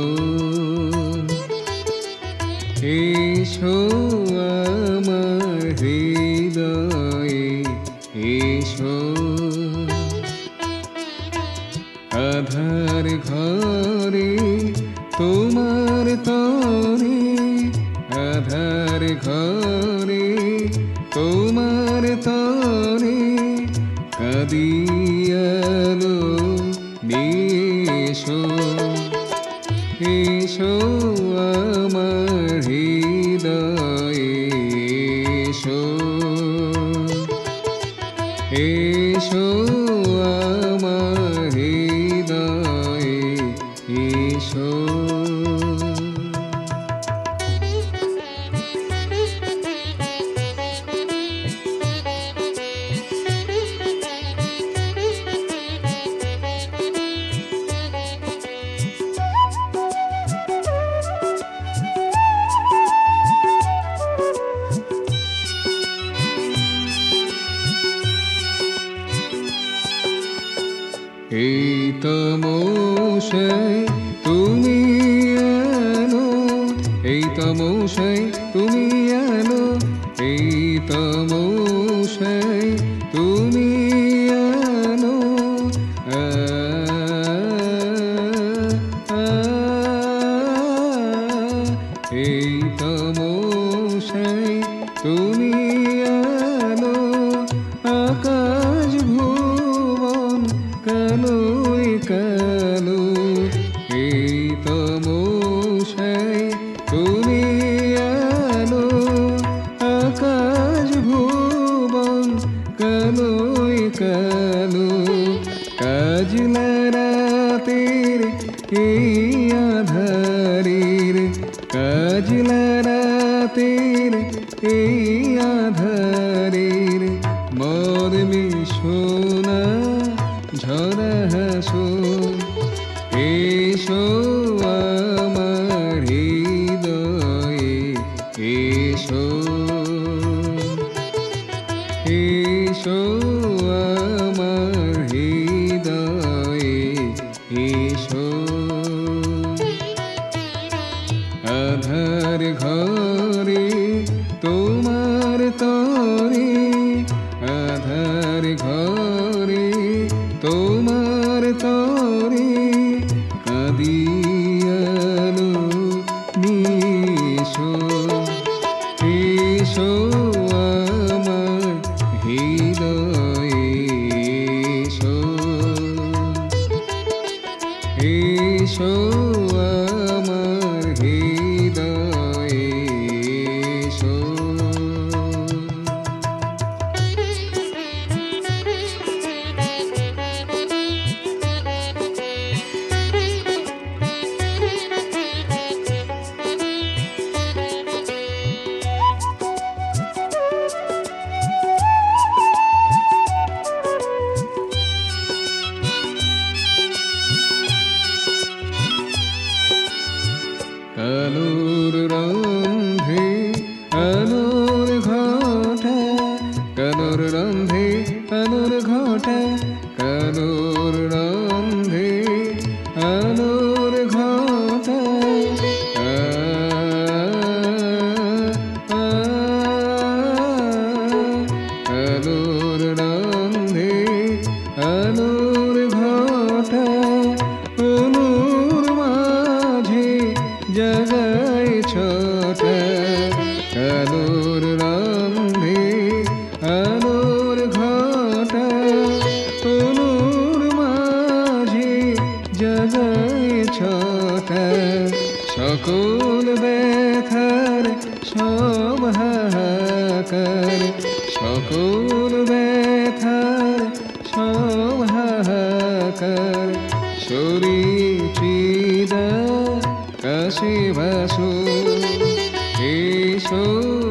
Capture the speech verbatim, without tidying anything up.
এসো আমার হৃদয়ে এসো, আধার ঘরে তোমার তরে, আধার ঘরে তোমার তরে কাঁদিয়ালো নিশো। এসো আমার হৃদয়ে এসো, এসো আমার হৃদয়ে এসো। এই তমোসায় তুমি আলো, এই তমোসায় তুমি আলো, এই তমোসায় তুমি আলো। আ আ এই তমোসায় তুমি আলো, আকাশ ভুবন কালোই কালো। এই তমোসায় তুমি আলো, আকাশ ভুবন কালোই কালো। কাজলা রাতের এই আধারের, কাজলা রাতের এই আধারের মদ মিশোনা ঝরা হাসো। এসো আমার হৃদয়ে এসো, এসো আমার হৃদয়ে এসো। আধার ঘরে তোমার তরে, আধার ঘরে তোমার তরে কাঁদিয়ালো নিশো। এসো আমার হৃদয়ে এসো, এসো আমার হৃদয়ে এসো। আলোর রন্ধে আলোর ঘটা, কালোর রন্ধে আলোর ঘটা, কালোর রন্ধে আলোর ঘটা। আ আ আলোর রন্ধে আলোর ঘটা, অনুর মাঝে জাগায় ছটা। আলোর রন্ধে আলোর ঘটা, তনুর মাঝে জাগায় ছটা। সকল ব্যথার সব হাহাকার, সকল ব্যথার সব হাহাকার। শরীর কাশে ভাসো, এসো